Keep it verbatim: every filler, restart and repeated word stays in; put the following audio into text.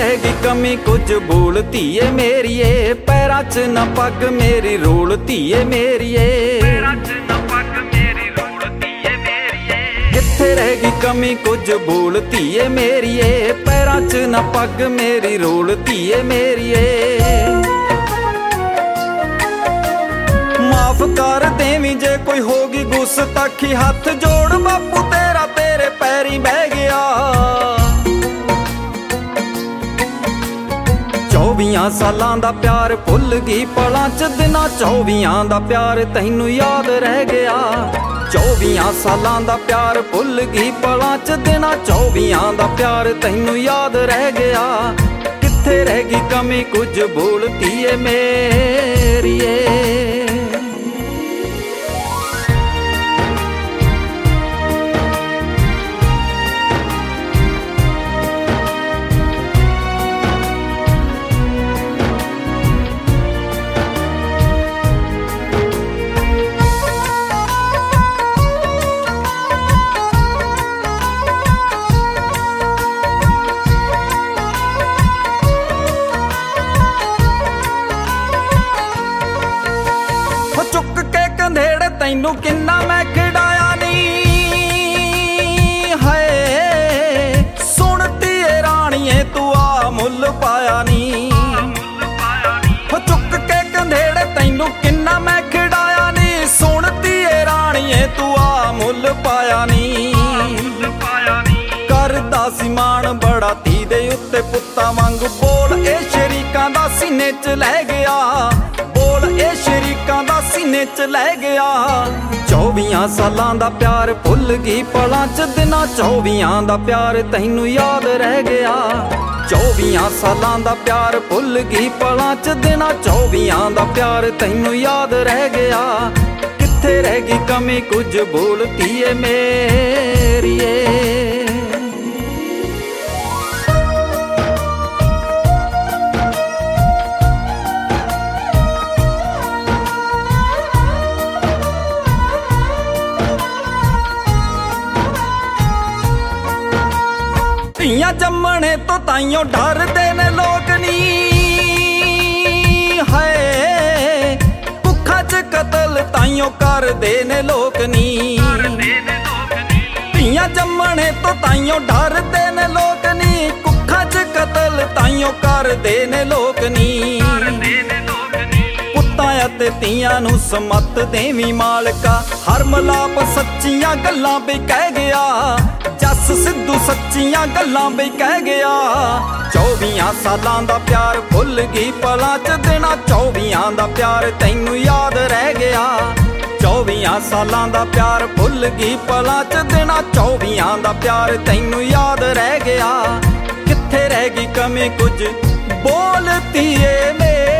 ਰਹਿ ਗਈ ਕਮੀ ਕੁਝ ਬੋਲ ਧੀਏ ਮੇਰੀਏ, ਪੈਰਾਂ 'ਚ ਨਾ ਪੱਗ ਮੇਰੀ ਰੋਲ ਧੀਏ ਮੇਰੀਏ, ਪੈਰਾਂ 'ਚ ਨਾ ਪੱਗ ਮੇਰੀ ਰੋਲ ਧੀਏ ਮੇਰੀਏ। ਕਿੱਥੇ ਰਹਿ ਗਈ ਕਮੀ ਕੁਝ ਬੋਲ ਧੀਏ ਮੇਰੀਏ, ਪੈਰਾਂ 'ਚ ਨਾ ਪੱਗ ਮੇਰੀ ਰੋਲ ਧੀਏ ਮੇਰੀਏ। ਮਾਫ ਕਰ ਦੇਵੀਂ ਜੇ ਕੋਈ ਹੋ ਗਈ ਗੁਸਤਾਖੀ, ਹੱਥ ਜੋੜ ਬਾਪੂ ਤੇਰਾ ਤੇਰੇ ਪੈਰੀਂ ਬਹਿ ਗਿਆ। ਚੌਵੀਆਂ ਸਾਲਾਂ ਦਾ ਪਿਆਰ ਭੁੱਲ ਗਈ ਪਲਾਂ 'ਚ ਦਿਨਾਂ, ਚੌਵੀਆਂ ਦਾ ਪਿਆਰ ਤੈਨੂੰ ਯਾਦ ਰਹਿ ਗਿਆ। ਚੌਵੀਆਂ ਸਾਲਾਂ ਦਾ ਪਿਆਰ ਭੁੱਲ ਗਈ ਪਲਾਂ 'ਚ ਦਿਨਾਂ, ਚੌਵੀਆਂ ਦਾ ਪਿਆਰ ਤੈਨੂੰ ਯਾਦ ਰਹਿ ਗਿਆ। ਕਿੱਥੇ ਰਹਿ ਗਈ ਕਮੀ ਕੁਝ ਬੋਲ ਧੀਏ ਮੇਰੀਏ। ਚੁੱਕ ਕੇ ਕੰਧੇੜ ਤੈਨੂੰ ਕਿੰਨਾ ਮੈਂ ਖਿਡਾਇਆ ਨੀ, ਹਾਏ ਸੁਣ ਧੀਏ ਰਾਣੀਏ ਤੂੰ ਆ ਮੁੱਲ ਪਾਇਆ ਨੀ। ਚੁੱਕ ਕੇ ਕੰਧੇੜ ਤੈਨੂੰ ਕਿੰਨਾ ਮੈਂ ਖਿਡਾਇਆ ਨੀ, ਸੁਣ ਧੀਏ ਰਾਣੀਏ ਤੂੰ ਆ ਮੁੱਲ ਪਾਇਆ ਨੀ। ਕਰਦਾ ਸੀ ਮਾਣ ਬੜਾ ਧੀ ਦੇ ਉੱਤੇ ਪੁੱਤਾਂ ਵਾਂਗ, ਬੋਲ ਇਹ ਸ਼ਰੀਕਾਂ ਦਾ ਸੀਨੇ 'ਚ ਲੈ ਗਿਆ, ਬੋਲ ਇਹ ਸ਼ਰੀਕਾਂ ਦਾ ਸੀਨੇ 'ਚ ਲੈ ਗਿਆ। ਚੌਵੀਆਂ ਸਾਲਾਂ ਦਾ ਪਿਆਰ ਭੁੱਲ ਗਈ ਪਲਾਂ 'ਚ ਦਿਨਾਂ, ਚੌਵੀਆਂ ਦਾ ਪਿਆਰ ਤੈਨੂੰ ਯਾਦ ਰਹਿ ਗਿਆ। ਚੌਵੀਆਂ ਸਾਲਾਂ ਦਾ ਪਿਆਰ ਭੁੱਲ ਗਈ ਪਲਾਂ 'ਚ ਦਿਨਾਂ, ਚੌਵੀਆਂ ਦਾ ਪਿਆਰ ਤੈਨੂੰ ਯਾਦ ਰਹਿ ਗਿਆ। ਕਿੱਥੇ ਰਹਿ ਗਈ ਕਮੀ ਕੁਝ ਬੋਲ ਧੀਏ ਮੇਰੀਏ। ਧੀਆਂ ਜੰਮਣੇ ਤੋਂ ਤਾਈਓ ਡਰਦੇ ਨੇ ਲੋਕ ਨੀ, ਹਾਏ ਭੁੱਖਾਂ 'ਚ ਕਤਲ ਤਾਈਓ ਕਰਦੇ ਨੇ ਲੋਕ ਨੀ। ਧੀਆਂ ਜੰਮਣੇ ਤੋਂ ਤਾਈਓ ਡਰਦੇ ਨੇ ਲੋਕ ਨੀ, ਭੁੱਖਾਂ 'ਚ ਕਤਲ ਤਾਈਓ ਕਰਦੇ ਨੇ ਲੋਕ ਨੀ। ਪੁੱਤਾਂ ਅਤੇ ਧੀਆਂ ਨੂੰ ਸਮਤ ਦੇਵੀਂ ਮਾਲਕਾ, ਹਰ ਮਲਾਪ ਸੱਚੀਆਂ ਗੱਲਾਂ ਵੀ ਕਹਿ ਗਿਆ। ਜੱਸ ਸਿੱਧੂ ਸੱਚੀਆਂ ਗੱਲਾਂ ਵੀ ਕਹਿ ਗਿਆ। ਚੌਵੀਆਂ ਸਾਲਾਂ ਦਾ ਪਿਆਰ ਭੁੱਲ ਗਈ ਪਲਾਂ 'ਚ ਦਿਨਾਂ, ਚੌਵੀਆਂ ਦਾ ਪਿਆਰ ਤੈਨੂੰ ਯਾਦ ਰਹਿ ਗਿਆ। ਚੌਵੀਆਂ ਸਾਲਾਂ ਦਾ ਪਿਆਰ ਭੁੱਲ ਗਈ ਪਲਾਂ 'ਚ ਦਿਨਾਂ, ਚੌਵੀਆਂ ਦਾ ਪਿਆਰ ਤੈਨੂੰ ਯਾਦ ਰਹਿ ਗਿਆ। ਕਿੱਥੇ ਰਹਿ ਗਈ ਕਮੀ ਕੁਝ ਬੋਲ ਧੀਏ ਮੇਰੀਏ।